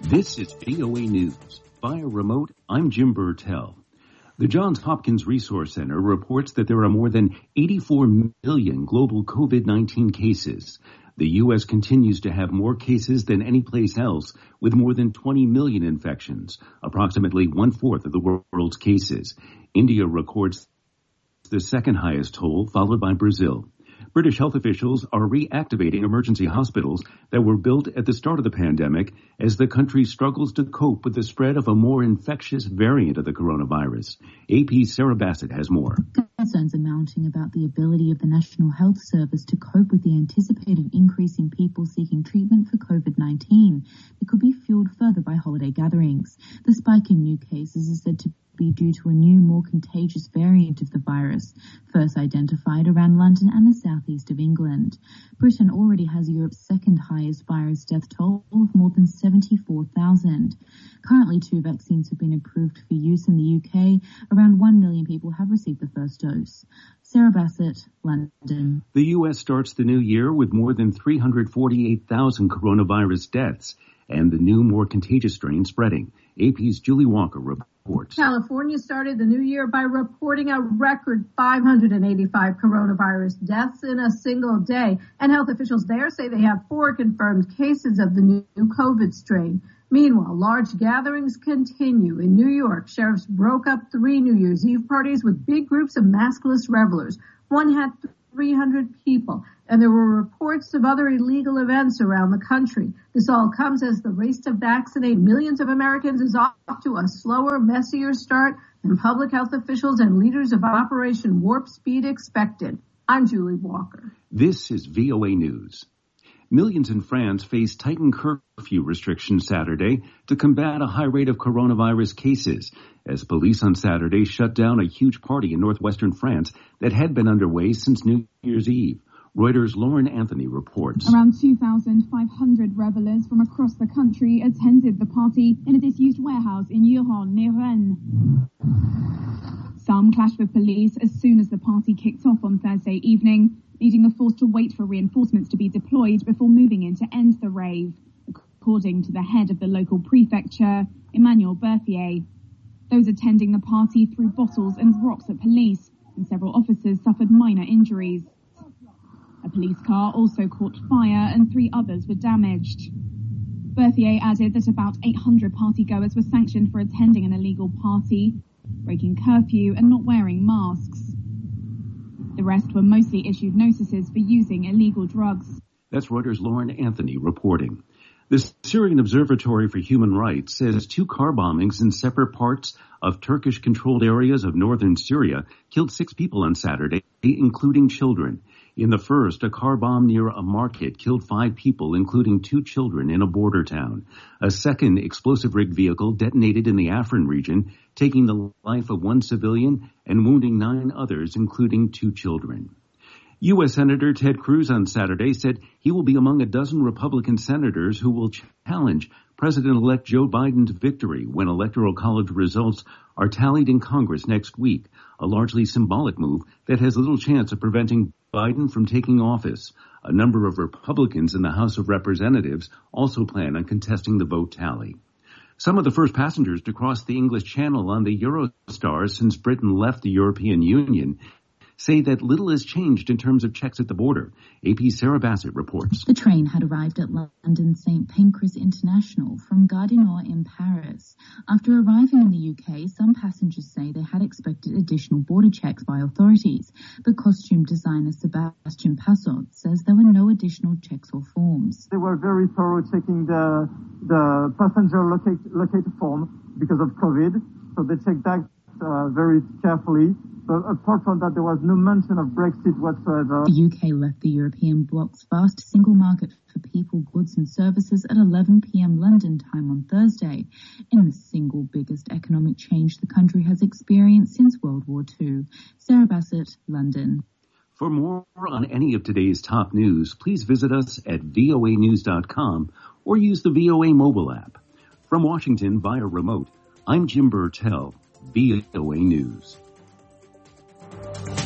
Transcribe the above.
This is VOA News. Via remote, I'm Jim Burtell. The Johns Hopkins Resource Center reports that there are more than 84 million global COVID-19 cases. The U.S. continues to have more cases than any place else, with more than 20 million infections, approximately one-fourth of the world's cases. India records the second highest toll, followed by Brazil. British health officials are reactivating emergency hospitals that were built at the start of the pandemic as the country struggles to cope with the spread of a more infectious variant of the coronavirus. AP's Sarah Bassett has more. Concerns are mounting about the ability of the National Health Service to cope with the anticipated increase in people seeking treatment for COVID-19. It could be fueled further by holiday gatherings. The spike in new cases is said to be due to a new, more contagious variant of the virus, first identified around London and the southeast of England. Britain already has Europe's second highest virus death toll of more than 74,000. Currently, 2 vaccines have been approved for use in the UK. Around 1 million people have received the first dose. Sarah Bassett, London. The U.S. starts the new year with more than 348,000 coronavirus deaths and the new, more contagious strain spreading. AP's Julie Walker reports. California started the new year by reporting a record 585 coronavirus deaths in a single day. And health officials there say they have 4 confirmed cases of the new COVID strain. Meanwhile, large gatherings continue. In New York, sheriffs broke up 3 New Year's Eve parties with big groups of maskless revelers. One had 300 people, and there were reports of other illegal events around the country. This all comes as the race to vaccinate millions of Americans is off to a slower, messier start than public health officials and leaders of Operation Warp Speed expected. I'm Julie Walker. This is VOA News. Millions in France face tightened curfew restrictions Saturday to combat a high rate of coronavirus cases, as police on Saturday shut down a huge party in northwestern France that had been underway since New Year's Eve. Reuters' Lauren Anthony reports. Around 2,500 revelers from across the country attended the party in a disused warehouse in Yuron, near Rennes. Some clashed with police as soon as the party kicked off on Thursday evening, leading the force to wait for reinforcements to be deployed before moving in to end the rave, according to the head of the local prefecture, Emmanuel Berthier. Those attending the party threw bottles and rocks at police, and several officers suffered minor injuries. A police car also caught fire and 3 others were damaged. Berthier added that about 800 partygoers were sanctioned for attending an illegal party, breaking curfew and not wearing masks. The rest were mostly issued notices for using illegal drugs. That's Reuters' Lauren Anthony reporting. The Syrian Observatory for Human Rights says 2 car bombings in separate parts of Turkish-controlled areas of northern Syria killed 6 people on Saturday, including children. In the first, a car bomb near a market killed 5 people, including 2 children in a border town. A second explosive-rigged vehicle detonated in the Afrin region, taking the life of 1 civilian and wounding 9 others, including 2 children. U.S. Senator Ted Cruz on Saturday said he will be among a dozen Republican senators who will challenge President-elect Joe Biden's victory when Electoral College results are tallied in Congress next week, a largely symbolic move that has little chance of preventing Biden from taking office. A number of Republicans in the House of Representatives also plan on contesting the vote tally. Some of the first passengers to cross the English Channel on the Eurostar since Britain left the European Union say that little has changed in terms of checks at the border. AP's Sarah Bassett reports. The train had arrived at London St Pancras International from Gare du Nord in Paris. After arriving in the UK, some passengers say they had expected additional border checks by authorities, but costume designer Sebastian Passot says there were no additional checks or forms. They were very thorough checking the passenger locator form because of COVID, so they checked that very carefully. But apart from that, there was no mention of Brexit whatsoever. The UK left the European bloc's vast single market for people, goods and services at 11 p.m. London time on Thursday, in the single biggest economic change the country has experienced since World War II. Sarah Bassett, London. For more on any of today's top news, please visit us at voanews.com or use the VOA mobile app. From Washington via remote, I'm Jim Burtell, VOA News.